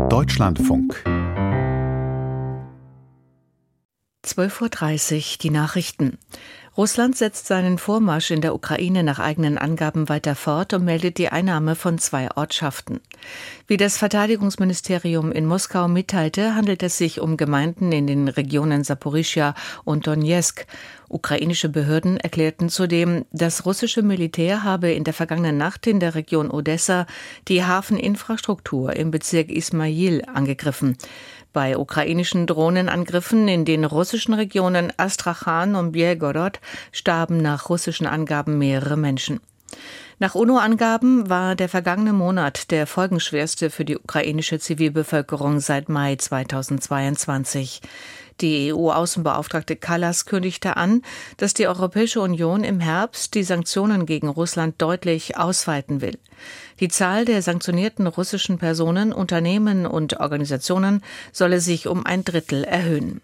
Deutschlandfunk 12:30 Uhr, die Nachrichten. Russland setzt seinen Vormarsch in der Ukraine nach eigenen Angaben weiter fort und meldet die Einnahme von 2 Ortschaften. Wie das Verteidigungsministerium in Moskau mitteilte, handelt es sich um Gemeinden in den Regionen Saporischschja und Donezk. Ukrainische Behörden erklärten zudem, das russische Militär habe in der vergangenen Nacht in der Region Odessa die Hafeninfrastruktur im Bezirk Ismail angegriffen. Bei ukrainischen Drohnenangriffen in den russischen Regionen Astrachan und Belgorod starben nach russischen Angaben mehrere Menschen. Nach UNO-Angaben war der vergangene Monat der folgenschwerste für die ukrainische Zivilbevölkerung seit Mai 2022. Die EU-Außenbeauftragte Kallas kündigte an, dass die Europäische Union im Herbst die Sanktionen gegen Russland deutlich ausweiten will. Die Zahl der sanktionierten russischen Personen, Unternehmen und Organisationen solle sich um 1/3 erhöhen.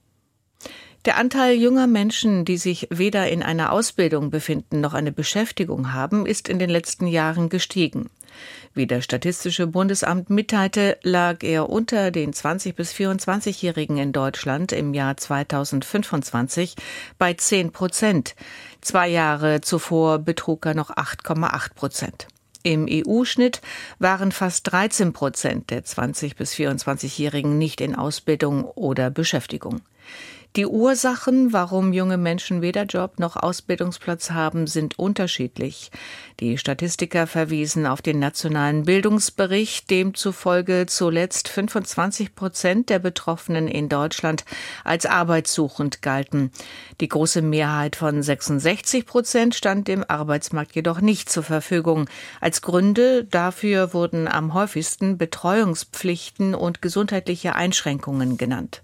Der Anteil junger Menschen, die sich weder in einer Ausbildung befinden noch eine Beschäftigung haben, ist in den letzten Jahren gestiegen. Wie das Statistische Bundesamt mitteilte, lag er unter den 20- bis 24-Jährigen in Deutschland im Jahr 2025 bei 10%. 2 Jahre zuvor betrug er noch 8,8%. Im EU-Schnitt waren fast 13% der 20- bis 24-Jährigen nicht in Ausbildung oder Beschäftigung. Die Ursachen, warum junge Menschen weder Job noch Ausbildungsplatz haben, sind unterschiedlich. Die Statistiker verwiesen auf den nationalen Bildungsbericht, demzufolge zuletzt 25% der Betroffenen in Deutschland als arbeitssuchend galten. Die große Mehrheit von 66% stand dem Arbeitsmarkt jedoch nicht zur Verfügung. Als Gründe dafür wurden am häufigsten Betreuungspflichten und gesundheitliche Einschränkungen genannt.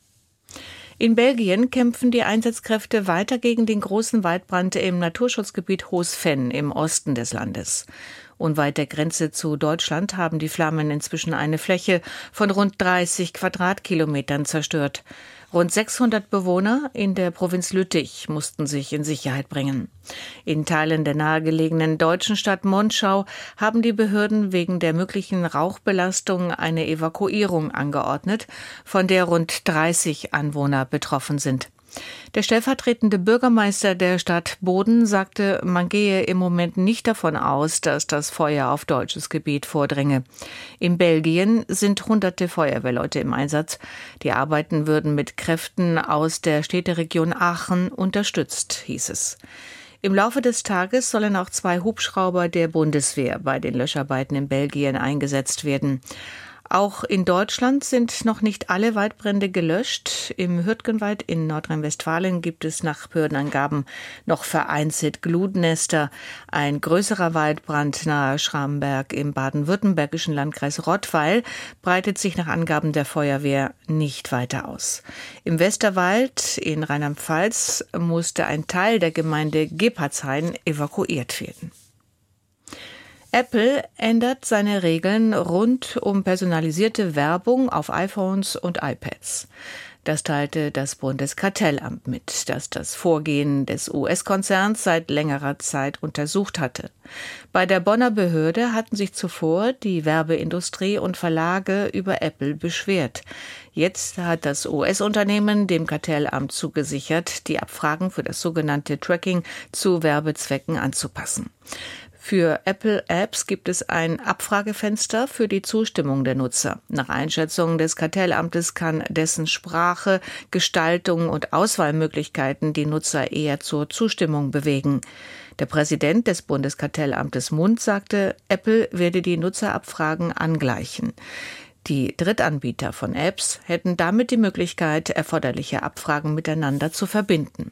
In Belgien kämpfen die Einsatzkräfte weiter gegen den großen Waldbrand im Naturschutzgebiet Hoos-Venn im Osten des Landes. Unweit der Grenze zu Deutschland haben die Flammen inzwischen eine Fläche von rund 30 Quadratkilometern zerstört. Rund 600 Bewohner in der Provinz Lüttich mussten sich in Sicherheit bringen. In Teilen der nahegelegenen deutschen Stadt Monschau haben die Behörden wegen der möglichen Rauchbelastung eine Evakuierung angeordnet, von der rund 30 Anwohner betroffen sind. Der stellvertretende Bürgermeister der Stadt Boden sagte, man gehe im Moment nicht davon aus, dass das Feuer auf deutsches Gebiet vordringe. In Belgien sind hunderte Feuerwehrleute im Einsatz. Die Arbeiten würden mit Kräften aus der Städteregion Aachen unterstützt, hieß es. Im Laufe des Tages sollen auch 2 Hubschrauber der Bundeswehr bei den Löscharbeiten in Belgien eingesetzt werden. Auch in Deutschland sind noch nicht alle Waldbrände gelöscht. Im Hürtgenwald in Nordrhein-Westfalen gibt es nach Behördenangaben noch vereinzelt Glutnester. Ein größerer Waldbrand nahe Schramberg im baden-württembergischen Landkreis Rottweil breitet sich nach Angaben der Feuerwehr nicht weiter aus. Im Westerwald in Rheinland-Pfalz musste ein Teil der Gemeinde Gepartshain evakuiert werden. Apple ändert seine Regeln rund um personalisierte Werbung auf iPhones und iPads. Das teilte das Bundeskartellamt mit, das das Vorgehen des US-Konzerns seit längerer Zeit untersucht hatte. Bei der Bonner Behörde hatten sich zuvor die Werbeindustrie und Verlage über Apple beschwert. Jetzt hat das US-Unternehmen dem Kartellamt zugesichert, die Abfragen für das sogenannte Tracking zu Werbezwecken anzupassen. Für Apple-Apps gibt es ein Abfragefenster für die Zustimmung der Nutzer. Nach Einschätzung des Kartellamtes kann dessen Sprache, Gestaltung und Auswahlmöglichkeiten die Nutzer eher zur Zustimmung bewegen. Der Präsident des Bundeskartellamtes Mund sagte, Apple werde die Nutzerabfragen angleichen. Die Drittanbieter von Apps hätten damit die Möglichkeit, erforderliche Abfragen miteinander zu verbinden.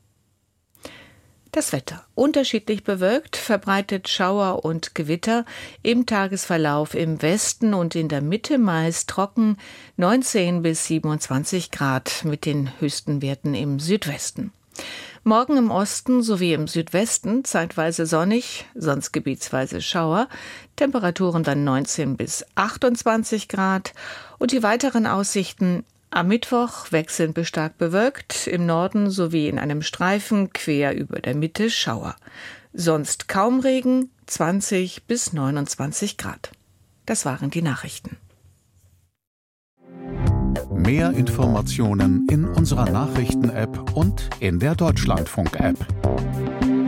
Das Wetter. Unterschiedlich bewölkt, verbreitet Schauer und Gewitter, im Tagesverlauf im Westen und in der Mitte meist trocken, 19 bis 27 Grad mit den höchsten Werten im Südwesten. Morgen im Osten sowie im Südwesten zeitweise sonnig, sonst gebietsweise Schauer, Temperaturen dann 19 bis 28 Grad und die weiteren Aussichten: am Mittwoch wechselnd bis stark bewölkt, im Norden sowie in einem Streifen quer über der Mitte Schauer. Sonst kaum Regen, 20 bis 29 Grad. Das waren die Nachrichten. Mehr Informationen in unserer Nachrichten-App und in der Deutschlandfunk-App.